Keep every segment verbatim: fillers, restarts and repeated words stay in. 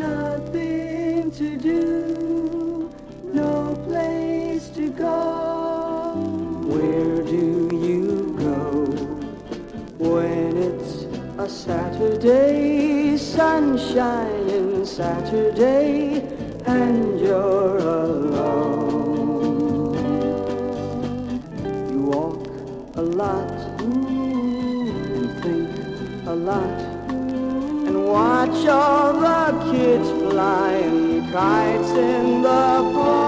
nothing to do, no place to go. Where do you go when it's a Saturday, sunshine Saturday, and you're alone? You walk a lot and think a lot, and watch all the kids flying kites in the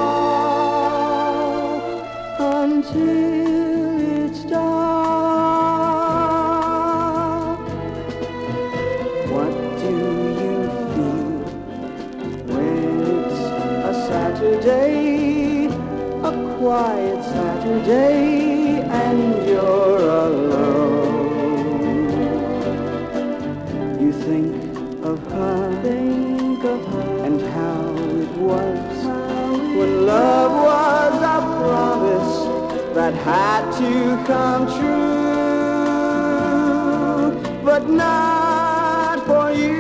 fall until it's dark. What do you feel when it's a Saturday, a quiet Saturday, and you're alone? You think of her, think of her, and how it was when love was a promise that had to come true, but not for you.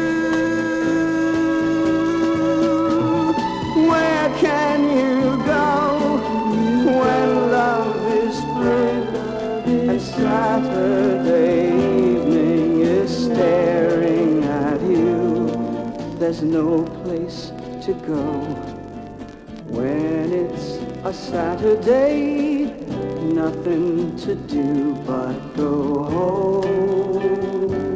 Where can you go when love is through and Saturday evening is staring at you? There's no place to go when it's a Saturday, nothing to do but go home.